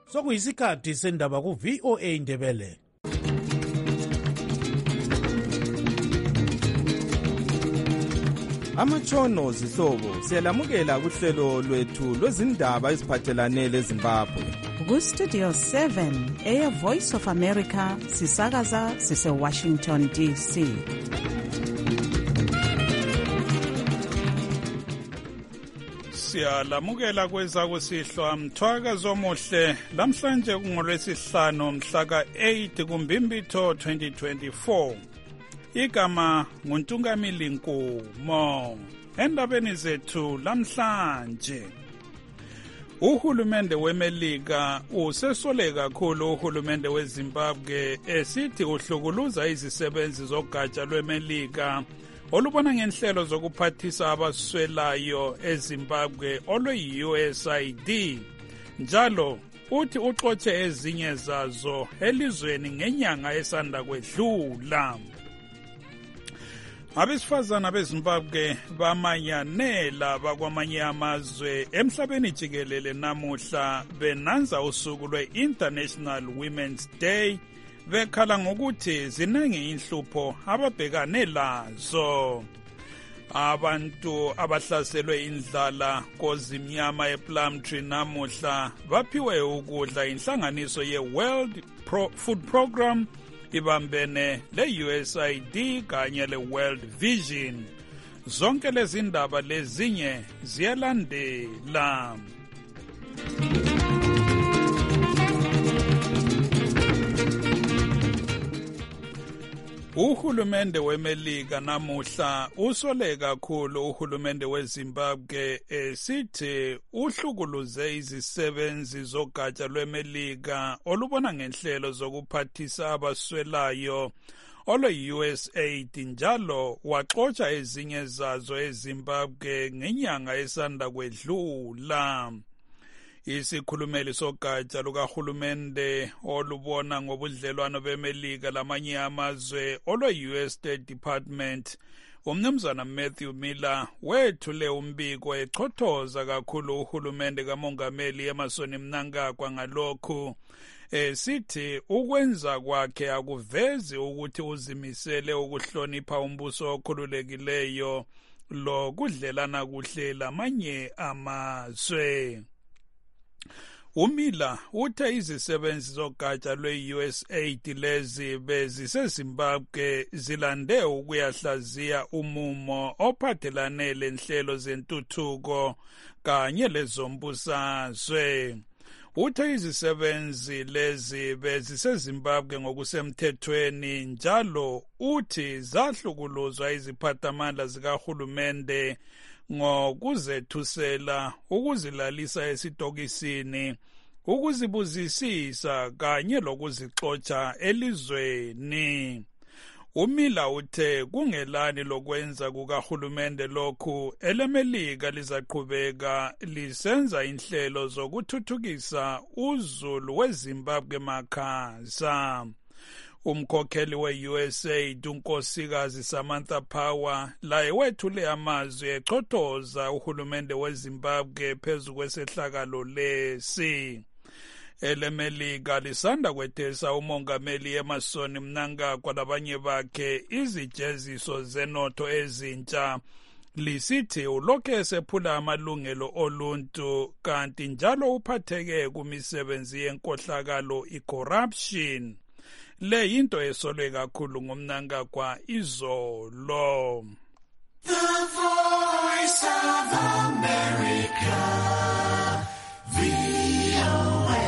Sokuyisikhathi sendaba ku VOA Indebele. Amatshono zihlobo siyalamukela kuhlelo lwethu lwezindaba eziphathelane leZimbabwe. Ku-Studio 7 Air Voice of America sisakaza sise-Washington DC. Siyalamukela kwezakusihlwa mthwakazi omuhle lamhlanje kungolwesihlanu mhla ka-8 kuMbimbitho 2024. Igama nguNtungamili Nkumo. Endabeni zethu lamhlanje, uhulumende weMelika usesole kakhulu uhulumende weZimbabwe esithi uhlukuluza izisebenzi zogatsha lweMelika olubona ngenhlelo zokuphathisa abaswelayo eZimbabwe olwe-USAID. Njalo uthi uxotshe ezinye zazo elizweni ngenyanga esanda kwedlula. Abesifazana beZimbabwe bamanyanela bakwamanye amazwe emhlabeni jikelele namuhla benanza usuku lwe-International Women's Day bekhala ngokuthi ziningi inhlupho ababhekane lazo. Abantu abahlaselwe indlala kozimnyama ePlumtree namuhla baphiwe ukudla inhlanganiso ye-World Food Program ibambene le-USAID kanye le-World Vision. Zonke lezi ndaba lezinye ziyalandela. Uhulumende weMelika namuhla usole kakhulu uhulumende weZimbabwe esithi uhlukuluze izisebenzi zogatsha lweMelika olubona ngenhlelo zokuphathisa abaswelayo olwe-USAID njalo waxotsha ezinye zazo eZimbabwe ngenyanga esanda kwedlula. Isikhulumeli sogatsha lukahulumende olubona ngobudlelwano beMelika lamanye amazwe olwe-US State Department, umnumzana Matthew Miller, wethule umbiko echothoza kakhulu uhulumende kamongameli Emmerson Mnangagwa ngalokhu esithi ukwenza kwakhe akuvezi ukuthi uzimisele ukuhlonipha umbuso okhululekileyo lo kudlelana kuhle lamanye amazwe. uMiller uthe izisebenzi zogatsha lwe-USAID lezi beziseZimbabwe zilande ukuyahlaziya umumo ophathelane lenhlelo zentuthuko kanye lezombusazwe. Uthe izisebenzi lezi beziseZimbabwe ngokusemthethweni njalo uthi zahlukuluzwa iziphathamandla zikahulumende ngokuzethusela, ukuzilalisa esitokisini, ukuzibuzisisa kanye lokuzixotsha elizweni. uMiller uthe kungelani lokwenza kukahulumende lokhu eleMelika lizaqhubeka lisenza inhlelo zokuthuthukisa uzulu weZimbabwe makhaza. Umkhokheli we-USAID unkosikazi Samantha Power laye wethule amazwi echothoza uhulumende weZimbabwe phezu kwesehlakalo lesi. eleMelika lisanda kwethesa umongameli Emmerson Mnangagwa labanye bakhe izijeziso zenotho ezintsha lisithi ulokhu esephula amalungelo oluntu kanti njalo uphatheke kumisebenzi yenkohlakalo i-corruption. Le yinto esolwe kakhulu ngumnangagwa izolo. The Voice of America, VOA.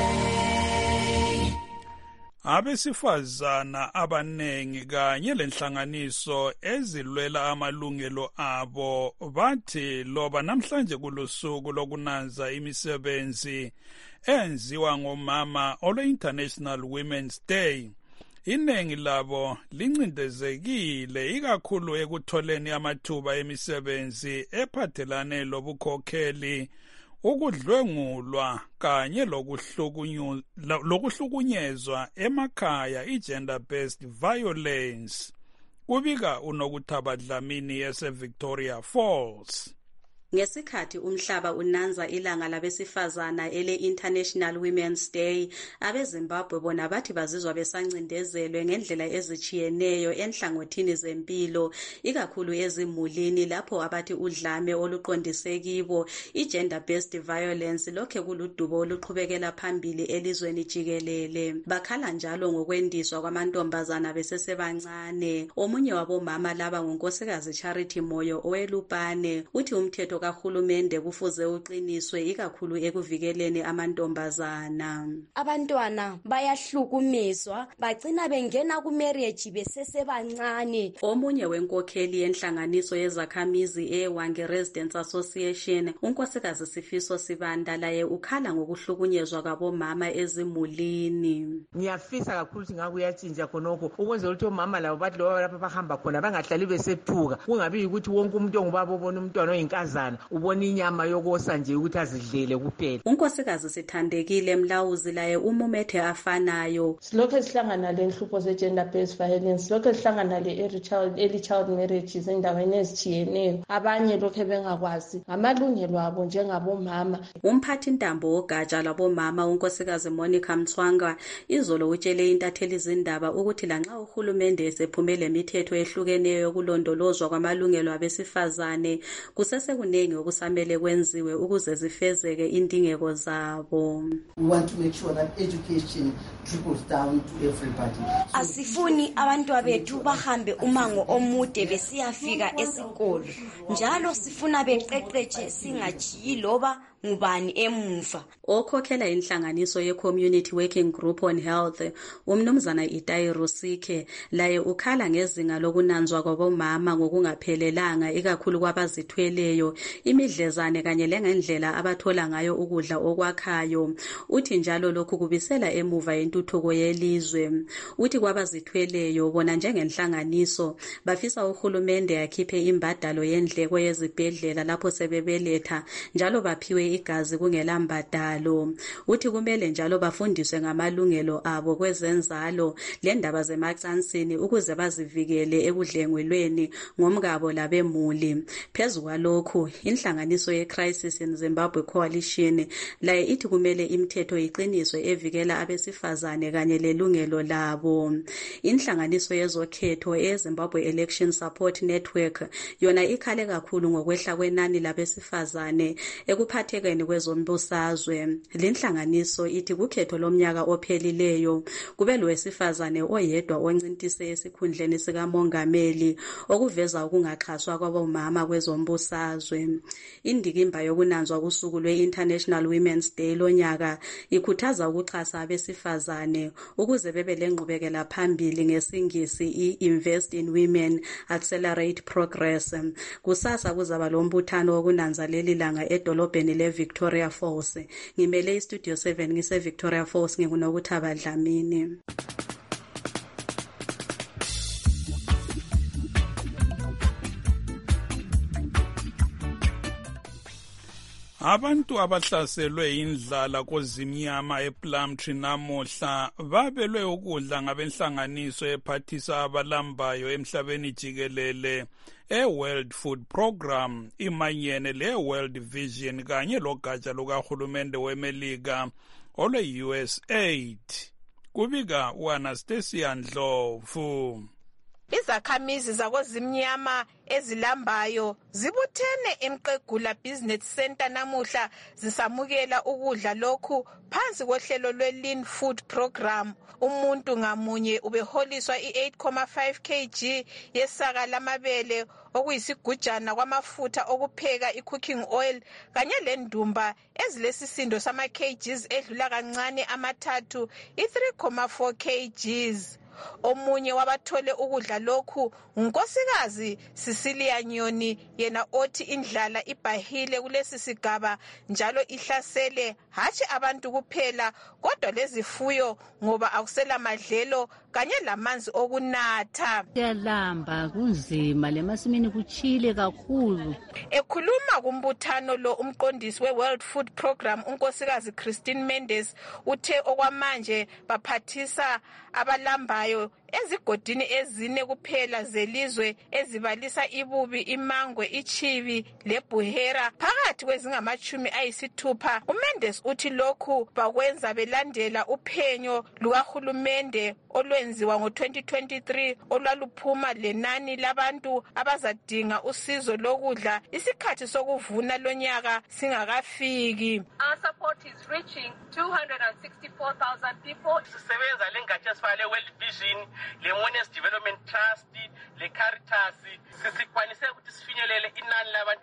Abesifazana abanengi kanye lenhlanganiso ezilwela amalungelo abo bathi loba namhlanje kulusuku lokunanza imisebenzi enziwa ngomama olwe-International Women's Day, iningi labo lincindezekile ikakhulu ekutholeni amathuba emisebenzi ephathelane lobukhokheli, ukudlwengulwa kanye lokuhlukunyezwa emakhaya, i-gender-based violence. Kubika uNokuthaba Dlamini yase-Victoria Falls. Ngesikhathi umhlaba unanza ilanga labesifazana ele-International Women's Day, abeZimbabwe bona bathi bazizwa besancindezelwe ngendlela ezitshiyeneyo enhlangothini zempilo, ikakhulu ezimulini lapho abathi udlame oluqondise kibo, i-gender based violence, lokhe kuludubo oluqhubekela phambili elizweni jikelele. Bakhala njalo ngokwendiswa kwamantombazana besesebancane. Omunye wabomama laba ngunkosikazi Charity Moyo oweLupane, uthi umthetho kahulumende kufuze uqiniswe ikakhulu ekuvikeleni amantombazana. Abantwana bayahlukumezwa, bagcina bengena ku-marriage besesebancane. Omunye wenkokheli yenhlanganiso yezakhamizi eWange Residents Association, unkosikazi Sifiso Sibanda, laye ukhala ngokuhlukunyezwa kwabomama ezimulini. Ngiyafisa kakhulu ukuthi ngaku yatshintsha khonokho ukwenzela ukuthi omama labo bathi loba lapha bahamba khona bangahlali besethuka, kungabi ukuthi wonke umuntu ongubaba ubona umntwana oyinkazana ubona inyama yokosa nje ukuthi azidlele kuphela. Unkosikazi Sithandekile Mlawuzi laye umumethe afanayo. Silokho sihlangana lenhlupho ze-gender based violence, silokho sihlangana le-early child marriages endaweni ezitshiyeneyo. Abanye lokho bengakwazi amalungelo abo njengabomama. Umphathi ntambo wogatsha lwabomama unkosikazi Monica Mthwanga izolo utshele intatheli zindaba ukuthi lanxa uhulumende esephumele imithetho ehlukeneyo yokulondolozwa kwamalungelo abesifazane, kusesekuningi okusamele kwenziwe ukuze zifezeke indingeko zabo. We want to make sure that education trickles down to everybody. Asifuni abantwana bethu bahambe umango omude besiyafika esikolo. Njalo sifuna beqeqetshe singajiyi loba ngubani emuva. Okhokhela inhlanganiso ye-Community Working Group on Health, umnumzana Itai Rusike, laye ukhala ngezinga lokunanzwa kwabomama ngokungaphelelanga ikakhulu kwabazithweleyo, imidlezane kanye lengendlela abathola ngayo ukudla okwakhayo. Uthi njalo lokhu kubisela emuva intuthuko yelizwe. Uthi kwabazithweleyo bona njengenhlanganiso bafisa uhulumende akhiphe imbadalo yendleko yezibhedlela lapho sebebeletha, njalo baphiwe igazi kungela mbadalo. Uthi kumele njalo bafundiswe ngamalungelo abo kwezenzalo lendaba zemacansini ukuze bazivikele ekudlengwelweni ngomkabo labemuli. Phezu kwalokhu, inhlanganiso ye-Crisis in Zimbabwe Coalition laye ithi kumele imithetho iqiniswe evikela abesifazane kanye lelungelo labo. Inhlanganiso yezokhetho eZimbabwe Election Support Network yona ikhale kakhulu ngokwehla kwenani labesifazane ekuphathekeni kwezombusazwe. Lenhlanganiso ithi kukhetho lomnyaka ophelileyo kube lowesifazane oyedwa oncintise esikhundleni sikamongameli, okuveza ukungaxhaswa kwabomama kwezombusazwe. Indikimba yokunanzwa kusuku lwe-International Women's Day lonyaka ikhuthaza ukuxhasa abesifazane ukuze bebe lenqubekela phambili ngesingisi i-Invest in Women Accelerate Progress. Kusasa kuzaba lombuthano wokunanza leli langa edolobheni le-Victoria Falls. Ngimele iStudio 7 ngise-Victoria Falls, nginguNokuthaba Dlamini. Abantu abahlaselwe indlala kozimnyama ePlumtree namuhla babelwe ukudla ngabenhlanganiso ephathisa abalambayo emhlabeni jikelele e-World Food Program imanyene le-World Vision kanye logatsha lukahulumende weMelika olwe-USAID. Kubika uAnastasia Ndlovu. Izakhamizi zakozimnyama ezilambayo zibuthene eMqegula Business Center namuhla zisamukela ukudla lokhu phansi kohlelo lwe-Lean Food Program. Umuntu ngamunye ubeholiswa i-8.5 kg yesaka lamabele okuyisigujana kwamafutha okupheka i-cooking oil kanye lendumba ezilesisindo sama-kgs edlula kancane amathathu i-3.4 kgs. Omunye wabathole ukudla lokhu unkosikazi Cecilia Nyoni, yena othi indlala ibhahile kulesi sigaba njalo ihlasele hatshi abantu kuphela kodwa lezifuyo ngoba akusela madlelo kanye lamanzi okunatha. Siyalamba kunzima lemasimini kuchile kakhulu. Ekhuluma kumbuthano lo umqondisi we-World Food Program unkosikazi Christine Mendes uthe okwamanje baphathisa abalambayo abalambayo ezigodini ezine kuphela zelizwe ezibalisa ibubi, imangwe, ichibi lebuhera phakathi kwezingama-60. uMendes uthi lokhu bakwenza belandela uphenyo lukahulumende olwenziwa ngo-2023 olwaluphuma lenani labantu abazadinga usizo lokudla isikhathi sokuvuna lonyaka singakafiki. Our support is reaching 264,000 people. Sisebenza lengatsha esifana le-World Vision, le-Monest Development Trust, le-Caritas. Sisikwanise ukuthi sifinyelele inani labantu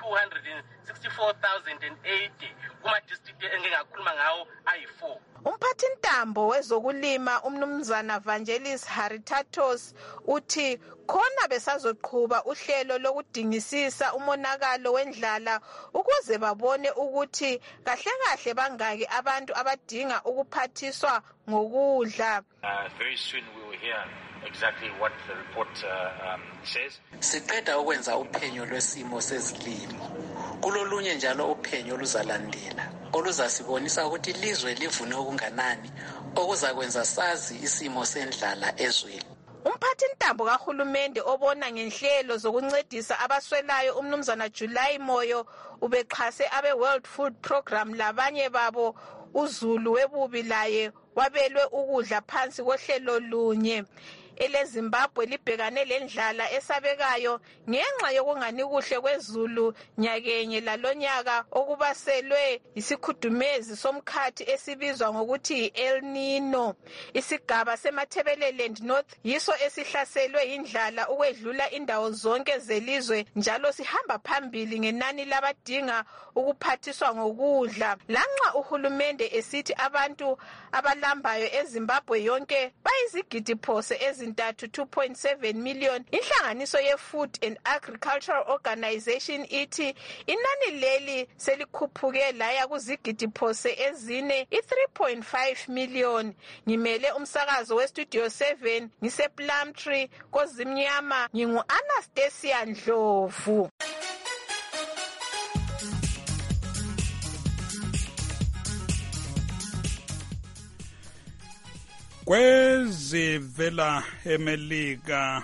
eli-264,080 kuma-district engingakhuluma ngawo ayi-4. Umphathintambo wezokulima umnumzana Vangelis Haritatos uthi khona besazoqhuba uhlelo lokudingisisa umonakalo wendlala ukuze babone ukuthi kahle kahle bangaki abantu abadinga ukuphathiswa ngokudla. Very soon we will hear exactly what the report says. Siqeda ukwenza uphenyo lwesimo sezilimo. Kulolunye njalo uphenyo luzalandela oluzasibonisa ukuthi ilizwe livune okunganani okuzakwenza sazi isimo sendlala ezweni. Umphathintambo kahulumende obona ngenhlelo zokuncedisa abaswelayo umnumzana July Moyo ubexhase abe-World Food Program labanye babo uZulu webubi laye wabelwe ukudla phansi kohlelo lunye. eleZimbabwe libhekane lendlala esabekayo ngenxa yokungani kuhle kwezulu nyakenye lalonyaka okubaselwe isikhudumezi somkhathi esibizwa ngokuthi El Nino. Isigaba seMathebeleland North yiso esihlaselwe indlala ukwedlula indawo zonke zelizwe njalo sihamba phambili ngenani labadinga ukuphathiswa ngokudla. Lanxa uhulumende esithi abantu abalambayo eZimbabwe yonke bayizigidi phose ezintathu 2.7 million, inhlanganiso ye-Food and Agricultural Organization ithi inani leli selikhuphuke laya kuzigidi phose ezine 3.5 million. Ngimele umsakazo weStudio 7 ngisePlumtree kozimnyama ngingu-Anastasia Ndlovu. Kwezivela eMelika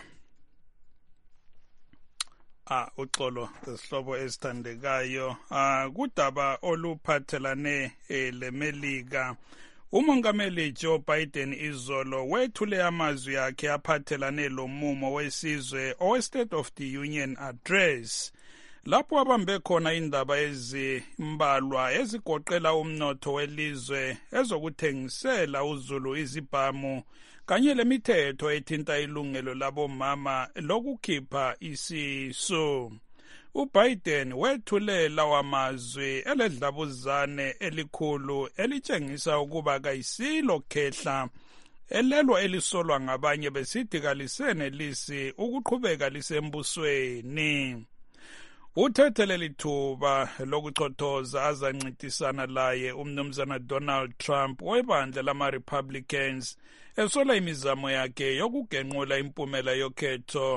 uxolo isihlobo esithandekayo kudaba oluphathelane leMelika. Umongameli Joe Biden izolo wethule amazwi akhe aphathelane lomumo wesizwe owe-State of the Union Address lapho abambe khona indaba ezimbalwa ezigoqela umnotho welizwe, ezokuthengisela uzulu izibhamu kanye lemithetho ethinta ilungelo labomama lokukhipha isisu. uBiden wethule lawa mazwi eledlabuzane elikhulu elitshengisa ukuba kayisilo khehla elelwa elisolwa ngabanye besithi kalisenelisi ukuqhubeka lisembusweni. Uthethe lithuba lokuchothoza azancintisana laye umnumzana Donald Trump webandla lama-Republicans esola imizamo yakhe yokugenqula impumela yokhetho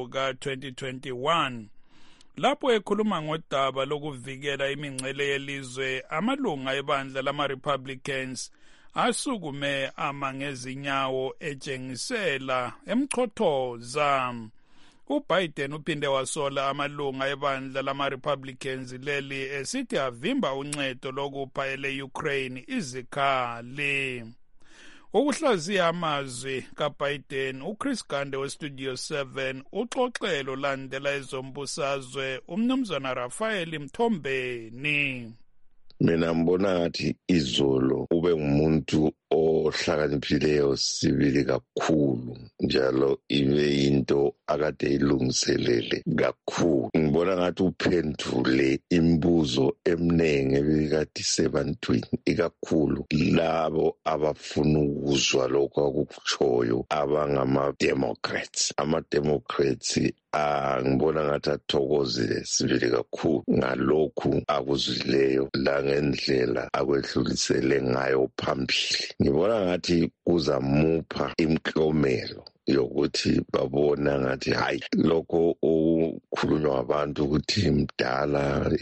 luka-2021. Lapho ekhuluma ngodaba lokuvikela imingcele yelizwe, amalunga ebandla lama-Republicans asukume ama ngezinyawo etshengisela emchothoza. uBiden uphinde wasola amalunga ebandla lama-Republicans leli esithi avimba uncedo lokupha ele-Ukraine izikhali. Ukuhlaziya amazwi kaBiden, uChris Gande weStudio 7 uxoxelo landela ezombusazwe umnumzana Rafael Mthombeni. Mina ngibona ngathi izolo ube ngumuntu ohlakaniphileyo sibili kakhulu njalo ibe into akade ilungiselele kakhulu. Ngibona ngathi uphendule imibuzo eminengi ebikade sebantwini, ikakhulu labo abafuna ukuzwa lokho akukutshoyo abangama-Democrats. Ama-Democrats ngibona ngathi athokozile sibili kakhulu ngalokhu akuzwileyo langendlela akwedlulisele ngayo phambili. Ngibona ngathi kuzamupha imiklomelo yokuthi babona ngathi hayi lokho okukhulunywa abantu ukuthi mdala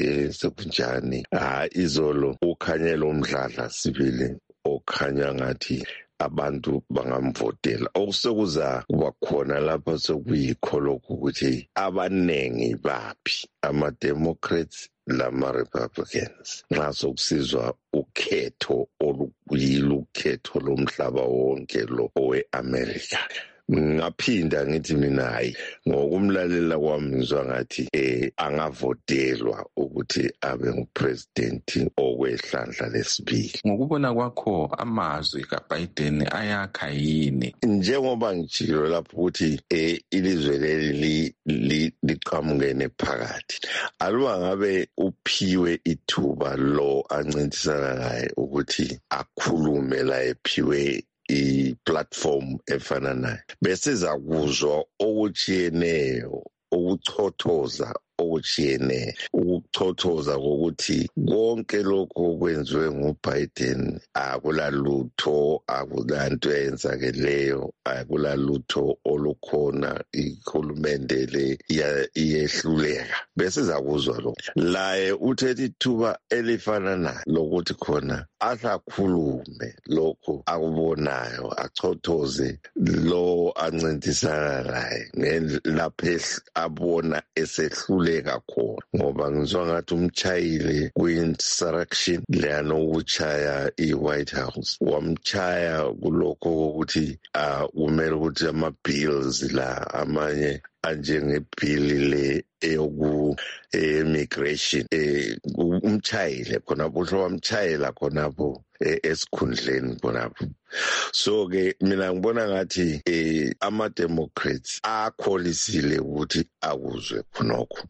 sekunjani. Izolo ukhanyela umdladla sibili okhanya ngathi abantu bangamvotela. Okusekuza kuba khona lapha sekuyikho lokhu ukuthi abanengi baphi ama-Democrats lama-Republicans nxa sokusizwa ukhetho olukhetho lomhlaba wonke lo owe-America. Ngaphinda ngithi mina hayi ngokumlalela kwami ngizwa ngathi angavotelwa ukuthi abe ngupresident okwehlandla lesibili. Ngokubona kwakho amazwi kaBiden ayakha yini? Njengoba ngitshilo lapho ukuthi ilizwe leli liqhamukene phakathi. Aluba ngabe uphiwe ithuba lo ancintisana naye ukuthi akhulume la ephiwe i-platform efana nayo bese zakuzwa okutshiyeneyo ukuchothoza okutshiyeneyo ukuchothoza kokuthi konke lokho okwenziwe nguBiden akulalutho akulanto eyenzakeleyo akulalutho olukhona ikhulumende le iyehluleka bese zakuzwa lokho laye uthethe ithuba elifana nayo lokuthi khona asakhulume lokho akubonayo achothoze lo ancintisana naye ngelapho abona esehlule khona ngoba ngizwa ngathi umchayile kwi-insurrection leyana ukuchaya i-White House wamchaya kulokho kokuthi kumele ukuthi ama-bills la amanye anjengebhili le eyoku-immigration umchayile khonapho uhlo wamchayela khonapho esikhundleni khonapho. So-ke mina ngibona ngathi ama-Democrats akholisile ukuthi akuzwe khonokho.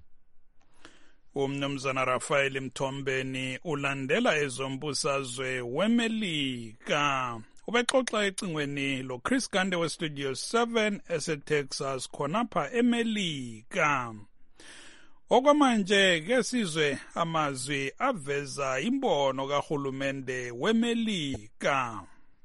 Umnumzana Rafael Mthombeni ulandela ezombusazwe weMelika. Ubexoxa ecingweni lo Chris Gande we Studio 7 eseTexas khonapha eMelika. Okwamanje ke sizwe amazwi aveza imbono kahulumende weMelika.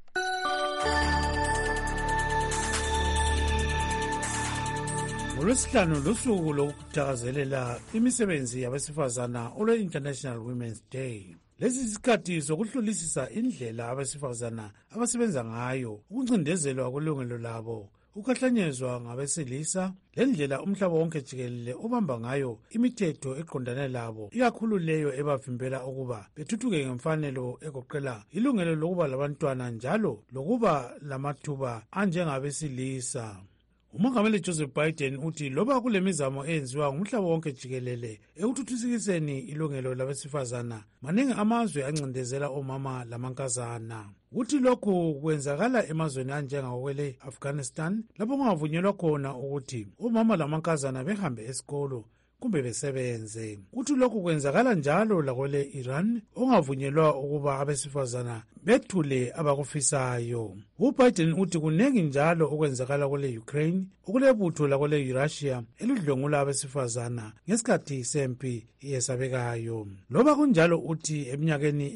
ngolwesihlanu lusuku lokuthakazelela imisebenzi yabesifazana olwe-International Women's Day. Lesi isikhathi sokuhlolisisa indlela abesifazana abasebenza ngayo ukuncindezelwa kwelungelo labo ukukahlanyezwa ngabesilisa lendlela umhlaba wonke jikelele obamba ngayo imithetho eqondane labo ikakhulu leyo ebavimbela ukuba bethuthuke ngemfanelo egoqela ilungelo lokuba labantwana njalo lokuba lamathuba anjengabesilisa. Umongameli Joseph Biden uthi loba kulemizamo eyenziwa ngumhlaba wonke jikelele ekuthuthukiseni ilungelo labesifazana maningi amazwe ancindezela omama lamankazana. Uthi lokhu kwenzakala emazweni anjengakwele Afghanistan lapho kungavunyelwa khona ukuthi omama lamankazana behambe esikolo kumbe besebenze. Uthi lokhu kwenzakala njalo lakwele Iran ongavunyelwa ukuba abesifazana bethule abakufisayo. UBiden uthi kunengi njalo okwenzakala kwele Ukraine okulebutho lakwele Russia elidlwengula abesifazana ngesikhathi sempi yesabekayo. Loba kunjalo uthi eminyakeni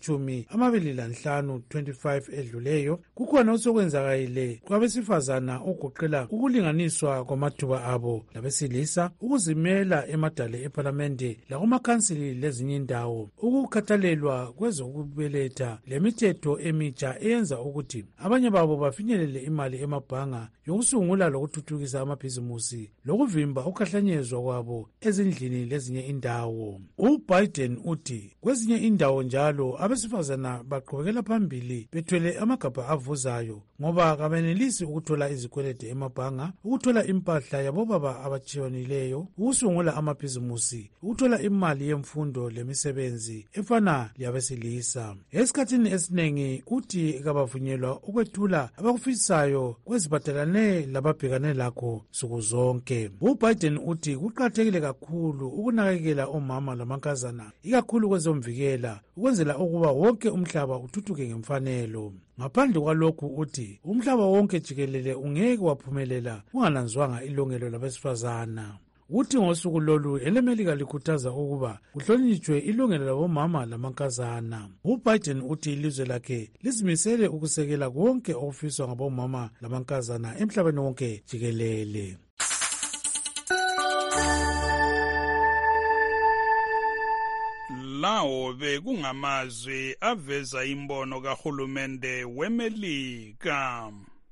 engama-25 edluleyo kukhona osokwenzakale kwabesifazana okugoqela ukulinganiswa kwamathuba abo labesilisa ukuzimela emadale eParliamente lakumakhansili lezinye indawo ukukhathalelwa kwezokubeletha lemithetho emitsha eyenza ukuthi abanye babo bafinyelele imali emabhanga yokusungula lokuthuthukisa amabhizimusi lokuvimba ukukhahlanyezwa kwabo ezindlini lezinye indawo. UBiden uthi kwezinye indawo njalo abesifazana baqhubekela phambili bethwele amagabha avuzayo ngoba kabenelisi ukuthola izikwelede emabhanga, ukuthola impahla yabobaba abatshiyonileyo, ukusungula amabhizimusi, ukuthola imali yemfundo lemisebenzi efana leyabesilisa. Esikhathini esinengi uthi kabavunyelwa ukwethula abakufisayo kweziphathelane lababhekane lakho suku zonke. UBiden uthi kuqakathekile kakhulu ukunakekela omama lamankazana ikakhulu kwezomvikela ukwenzela ukuba wonke umhlaba uthuthuke ngemfanelo. Ngaphandle kwalokhu uthi umhlaba wonke jikelele ungeke waphumelela ungananzwanga ilungelo labesifazana. Uthi ngosuku lolu elemelika likhuthaza ukuba kuhlonitshwe ilungelo labomama lamankazana. UBiden uthi ilizwe lakhe lizimisele ukusekela konke okufiswa ngabomama lamankazana emhlabeni wonke jikelele. lawo bekungamazwi aveza imbono kahulumende weMelika.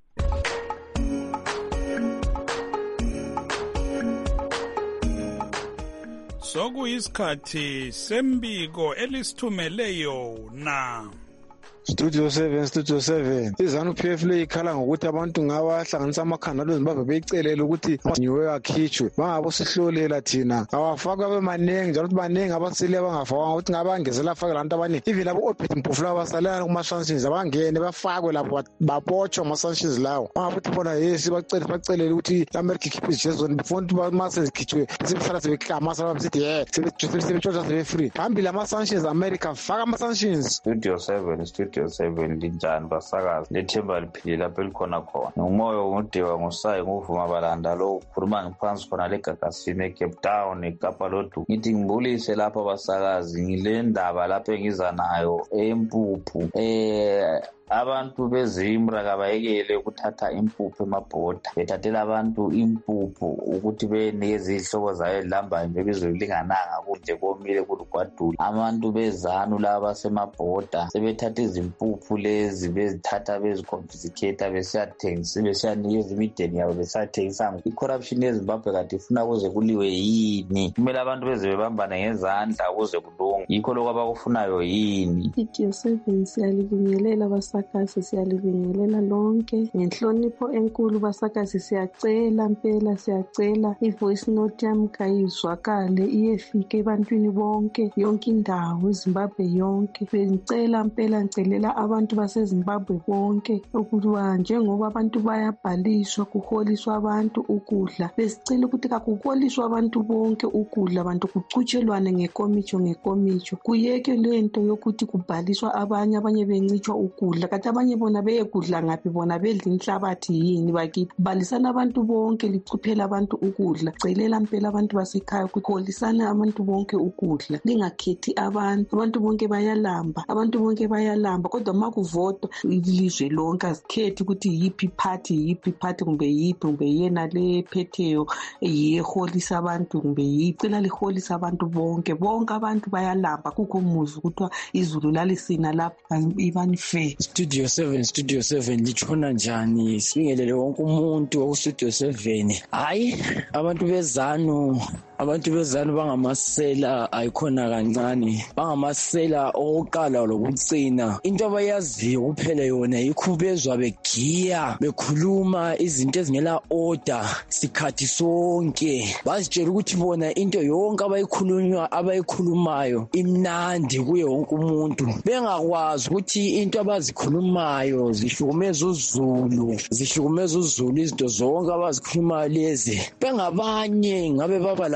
Sokuyisikhathi sembiko elisithumeleyo na Studio 7 izanu-PF le ikhala ngokuthi abantu ngabahlanganisa amakhanda lweZimbabwe beyicelele ukuthi niwe akhitshwe bangabosihlolela thina awafakwa bemanengi njalo ukuthi baningi abasile abangafakwa ukuthi ngabangezela afake lantu abaningi even labo Obed Mpofu labo basalana kuma-sanctions abangene bafakwe lapho babotshwa ama-sanctions lawo bangabuthi bona yesi bacelele ukuthi i-America ikhiphe izijezoni before ukuthi masezikhitshwe sebehlala sebeklama sebesithi sebetshontsha sebe-free phambili ama-sanctions America faka ama-sanctions. Studio 7 linjani basakazi lethemba liphile lapho elikhona khona ngumoya ngudewa ngusayi nguvuma balanda lo ukhuluma ngiphansi khona legagasini eCape Town eKapa Lodu ngithi ngibulise lapha basakazi ngile ndaba lapho engiza nayo empuphu abantu beZimbra kabayekele ukuthatha impuphu emabhoda bethathela abantu impuphu ukuthi benikeze izihlobo zayo ezilambayo bebizo lingananga kunje komile kulugwadula abantu bezanu laba basemabhoda sebethatha izimpuphu lezi bezithatha beziconfiscate besiyathengisa besiyanikeza imideni yabo besiyathengisa icorruption yeZimbabwe kade ifuna kuze kuliwe yini kumele abantu beze bebambane ngezandla kuze kulunge yikho lokho abakufunayo yini. Studio 7 siyalibingelela basakazi siyalibingelela lonke ngenhlonipho enkulu basakazi siyacela mpela siyacela ivoice note yami kayizwakale iyefike ebantwini bonke yonke indawo eZimbabwe yonke bengicela mpela ngicelela abantu baseZimbabwe bonke ukuba njengoba abantu bayabhaliswa kuholiswa abantu ukudla besicela ukuthi kakuholiswa abantu bonke ukudla abantu kucutshelwane ngekomitsho kuyeke lento yokuthi kubhaliswa abanye bencitshwa ukudla kanti abanye bona beyekudla ngaphi bona bedla inhlabathi yini bakithi balisana abantu bonke licuphela abantu ukudla celela mpela abantu basekhaya ukuholisana abantu bonke ukudla lingakhethi abantu bonke bayalamba kodwa makuvotwa ilizwe lonke azikhethi ukuthi yiphi party kumbe yena lephetheyo yeholisa abantu kumbe yicela liholisa abantu bonke abantu bayalamba kukho umuzi kuthiwa izulu lalisina lapha ibani fair. Studio 7 litshona njani sibingelele wonke umuntu wa Studio 7 hayi abantu bezanu bangamasela ayikhona kancane bangamasela okuqala lokucina into abayaziyo kuphela yona yikho bezwa begiya bekhuluma izinto ezingela order sikhathi sonke bazitshela ukuthi bona into yonke abayikhulumayo imnandi kuye wonke umuntu bengakwazi ukuthi into abazikhulumayo zihlukumeza uzulu izinto zonke abazikhulumayo lezi bengabanye ngabe baba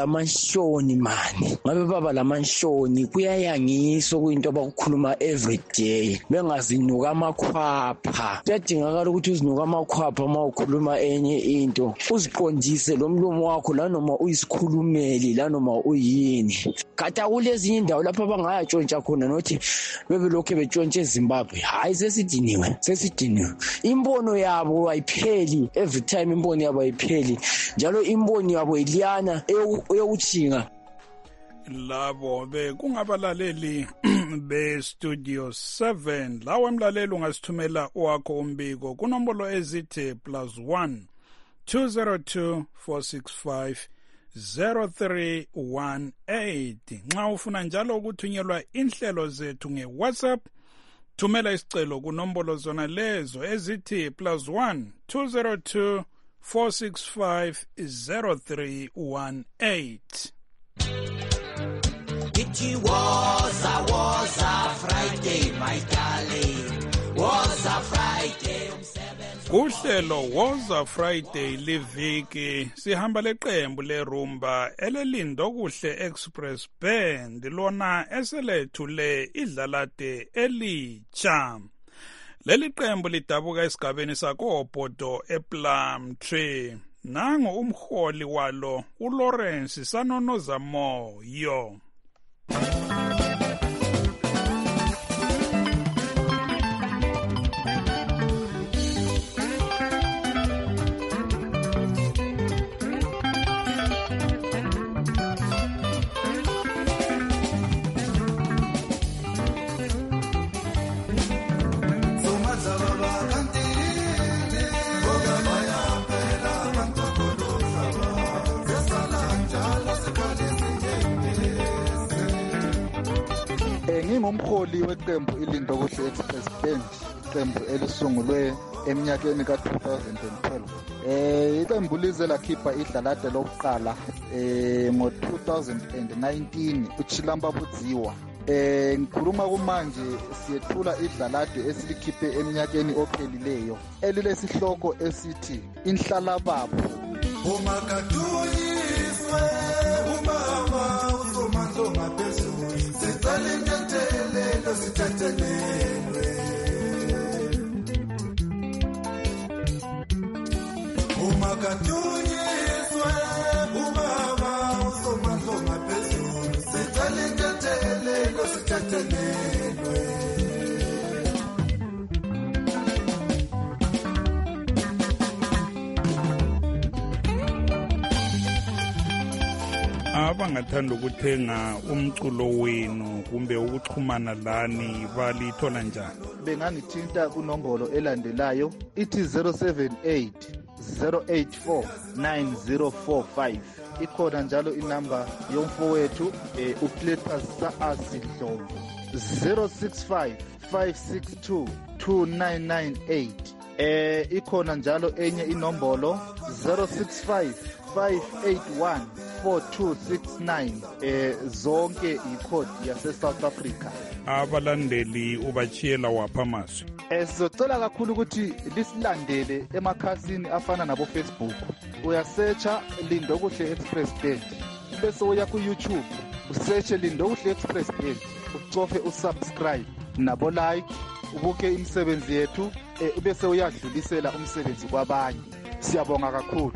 lamanhloni kuyayangiswa kuyinto abakukhuluma every day bengazinuka amakhwapha kuyadingakala ukuthi uzinuka amakhwapha uma ukhuluma enye into uziqondise lo mlomo wakho lanoma uyisikhulumeli lanoma uyini kata kulezinye indawo lapho abangayatshontsha khona nothi bebelokhu betshontshe eZimbabwe hayi sesidiniwe imbono yabo ayipheli every time imbono yabo ayipheli njalo imbono yabo iliyana eyokuthinga labo bekungabalaleli beStudio 7 lawe mlaleli ungasithumela wakho umbiko kunombolo ezithi +1 202 465 0318 nxa ufuna njalo ukuthunyelwa inhlelo zethu ngeWhatsApp thumela isicelo kunombolo zona lezo ezithi +1 202 465 0318. It was a Friday, my darling. Was a Friday. Kuhlelo Woza Friday liviki sihamba leqembu lerumba elelindo kuhle Express Band lona eselethule idlalade elitsha. Leli qembu lidabuka esigabeni sakoBhodo ePlumtree. Nango umholi walo uLawrence Sanonoza Moyo. ngingumholi weqembu Ilindo Kuhle Express Band, iqembu elisungulwe eminyakeni ka-2012. Iqembu lize lakhipha idlalade lokuqala ngo-2019 uChilamba Budziwa. Ngikhuluma kumanje siyethula idlalade esilikhiphe eminyakeni ophelileyo elilesihloko esithi Inhlalababo. Umakatuyiswe umama usomandlo ngaphezulu sicela intethelelo sithethelelwe. Umakatuyiswe umama usomandlo ngaphezulu sicela intethelelo sithethelelwe. Abangathanda ukuthenga umculo wenu kumbe ukuxhumana lani balithola njani? Bengangithinta kunombolo elandelayo ithi 078 084 9045. Ikhona njalo inamba yomfowethu uCletus Saasi Dlovu 065 562 2998. Ikhona njalo enye inombolo 065 581 4269. Zonke ikhodi yase South Africa. Abalandeli ubachiyela wapha amazwi? Sizocela kakhulu ukuthi lisilandele emakhasini afana nabo Facebook. Uyasearcha Lindo Kuhle Express Band, bese uya ku YouTube usearche Lindo Kuhle Express Band, ucofe usubscribe nabo like, ubuke imisebenzi yethu bese uyadlulisela umsebenzi kwabanye. Siyabonga kakhulu.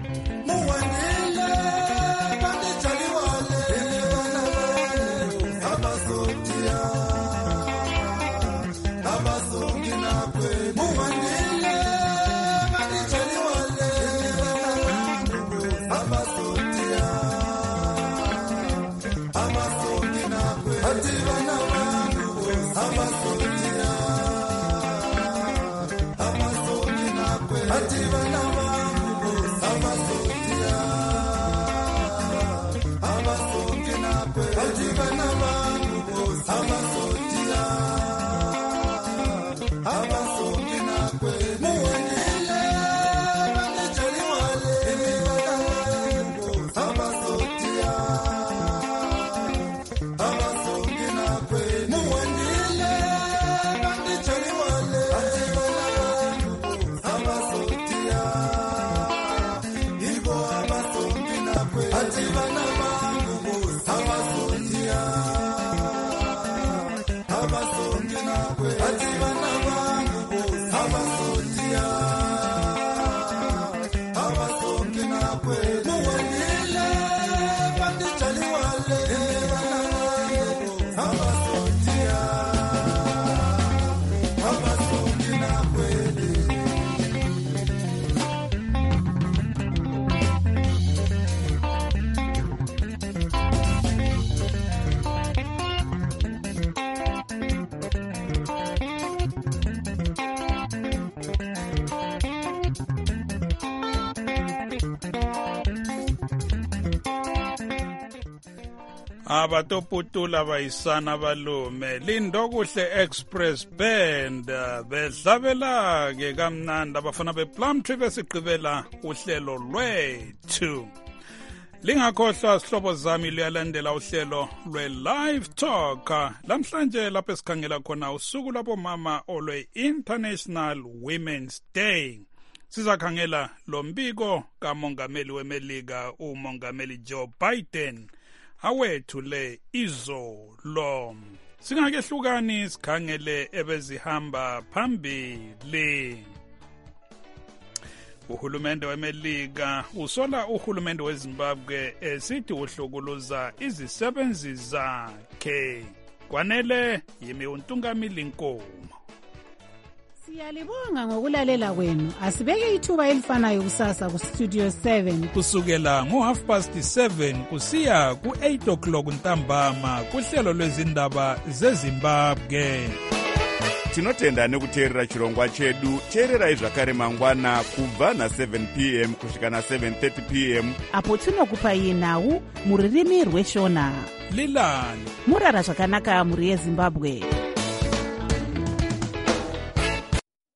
Abatoputula bayisana balume Lindo Kuhle Express Band bedlabela ke kamnandi abafana bePlum Tree besigqibela uhlelo lwethu. Lingakhohlwa sihlobo zami liyalandela uhlelo lwe-Live Talk lamhlanje lapho esikhangela khona usuku labomama olwe-International Women's Day. Sizakhangela lo mbiko kamongameli weMelika umongameli Joe Biden awethule izolo. Singakehlukani sikhangele ebezihamba phambili. Uhulumende weMelika usola uhulumende weZimbabwe esithi uhlukuluza izisebenzi zakhe. Kwanele yimi untungamili Nkomo. Siyalibonga ngokulalela kwenu. Asibeke ithuba elifanayo kusasa ku Studio 7 kusukela ngo7:30 kusiya ku8 o'clock ntambama kuhlelo lwezindaba zeZimbabwe. tinotenda nekuteerera chirongwa chedu. teererai zvakare mangwana kubva na7 p.m. kusvika na7:30 p.m. apo tinokupai nhau muririmi rweshona. lilani murara zvakanaka mhuri yezimbabwe.